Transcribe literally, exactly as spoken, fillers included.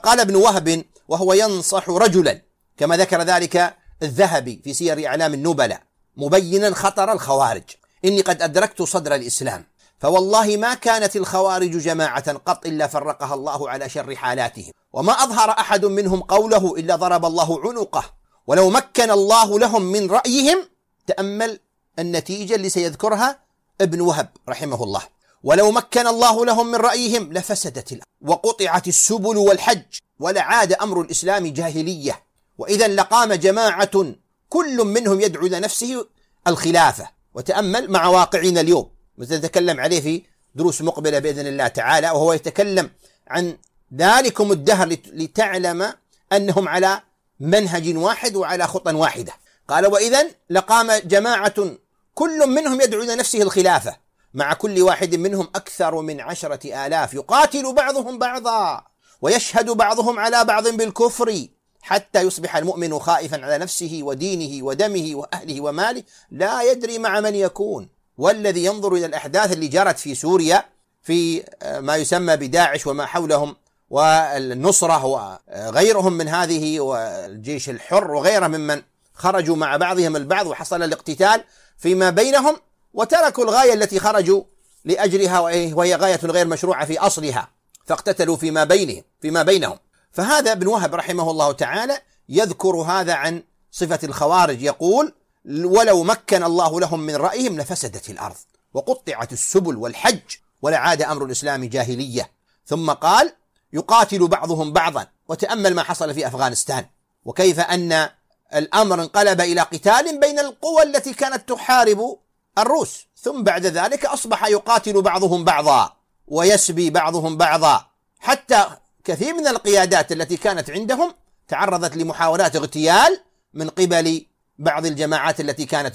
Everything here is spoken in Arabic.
قال ابن وهب وهو ينصح رجلا كما ذكر ذلك الذهبي في سير أعلام النبلاء مبينا خطر الخوارج: إني قد أدركت صدر الإسلام، فوالله ما كانت الخوارج جماعة قط إلا فرقها الله على شر حالاتهم، وما أظهر أحد منهم قوله إلا ضرب الله عنقه، ولو مكن الله لهم من رأيهم، تأمل النتيجة اللي سيذكرها ابن وهب رحمه الله، ولو مكن الله لهم من رأيهم لفسدت الأرض وقطعت السبل والحج ولعاد أمر الإسلام جاهلية، وإذا لقام جماعة كل منهم يدعو لنفسه الخلافة. وتأمل مع واقعنا اليوم، نتكلم عليه في دروس مقبلة بإذن الله تعالى، وهو يتكلم عن ذلكم الدهر لتعلم أنهم على منهج واحد وعلى خطى واحدة. قال: وإذا لقام جماعة كل منهم يدعو لنفسه الخلافة، مع كل واحد منهم أكثر من عشرة آلاف، يقاتل بعضهم بعضا ويشهد بعضهم على بعض بالكفر، حتى يصبح المؤمن خائفا على نفسه ودينه ودمه وأهله وماله، لا يدري مع من يكون. والذي ينظر إلى الأحداث اللي جرت في سوريا في ما يسمى بداعش وما حولهم والنصرة وغيرهم من هذه والجيش الحر وغيره ممن خرجوا مع بعضهم البعض وحصل الاقتتال فيما بينهم، وتركوا الغاية التي خرجوا لأجلها وهي غاية غير مشروعة في أصلها، فاقتتلوا فيما بينهم فيما بينهم. فهذا ابن وهب رحمه الله تعالى يذكر هذا عن صفة الخوارج، يقول: ولو مكن الله لهم من رأيهم لفسدت الأرض وقطعت السبل والحج ولعاد أمر الإسلام جاهلية. ثم قال: يقاتل بعضهم بعضا. وتأمل ما حصل في أفغانستان، وكيف أن الأمر انقلب إلى قتال بين القوى التي كانت تحارب الروس، ثم بعد ذلك أصبح يقاتل بعضهم بعضا ويسبي بعضهم بعضا، حتى كثير من القيادات التي كانت عندهم تعرضت لمحاولات اغتيال من قبل بعض الجماعات التي كانت